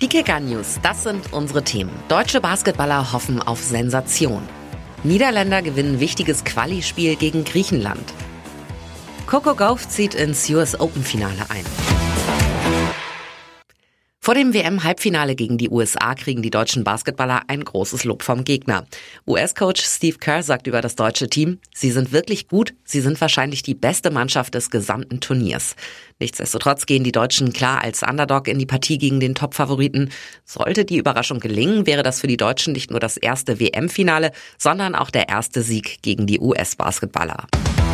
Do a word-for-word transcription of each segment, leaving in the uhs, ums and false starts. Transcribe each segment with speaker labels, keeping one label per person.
Speaker 1: Die Kicker-News, das sind unsere Themen. Deutsche Basketballer hoffen auf Sensation. Niederländer gewinnen wichtiges Quali-Spiel gegen Griechenland. Coco Gauff zieht ins U S Open-Finale ein. Vor dem W M-Halbfinale gegen die U S A kriegen die deutschen Basketballer ein großes Lob vom Gegner. U S-Coach Steve Kerr sagt über das deutsche Team: Sie sind wirklich gut, sie sind wahrscheinlich die beste Mannschaft des gesamten Turniers. Nichtsdestotrotz gehen die Deutschen klar als Underdog in die Partie gegen den Top-Favoriten. Sollte die Überraschung gelingen, wäre das für die Deutschen nicht nur das erste W M-Finale, sondern auch der erste Sieg gegen die U S-Basketballer.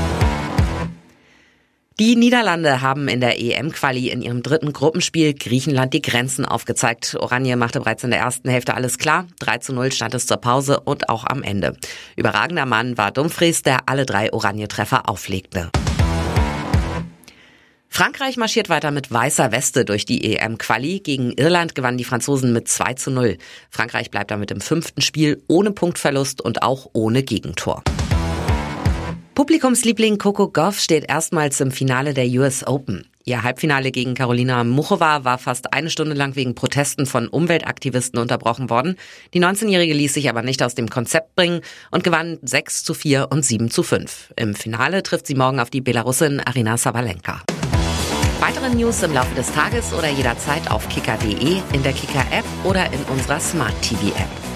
Speaker 1: Die Niederlande haben in der E M-Quali in ihrem dritten Gruppenspiel Griechenland die Grenzen aufgezeigt. Oranje machte bereits in der ersten Hälfte alles klar. drei zu null stand es zur Pause und auch am Ende. Überragender Mann war Dumfries, der alle drei Oranje-Treffer auflegte. Frankreich marschiert weiter mit weißer Weste durch die E M-Quali. Gegen Irland gewannen die Franzosen mit zwei zu null. Frankreich bleibt damit im fünften Spiel ohne Punktverlust und auch ohne Gegentor. Publikumsliebling Coco Gauff steht erstmals im Finale der U S Open. Ihr Halbfinale gegen Karolina Muchova war fast eine Stunde lang wegen Protesten von Umweltaktivisten unterbrochen worden. Die neunzehnjährige ließ sich aber nicht aus dem Konzept bringen und gewann sechs zu vier und sieben zu fünf. Im Finale trifft sie morgen auf die Belarusin Aryna Sabalenka. Weitere News im Laufe des Tages oder jederzeit auf kicker punkt de, in der Kicker-App oder in unserer Smart-T V-App.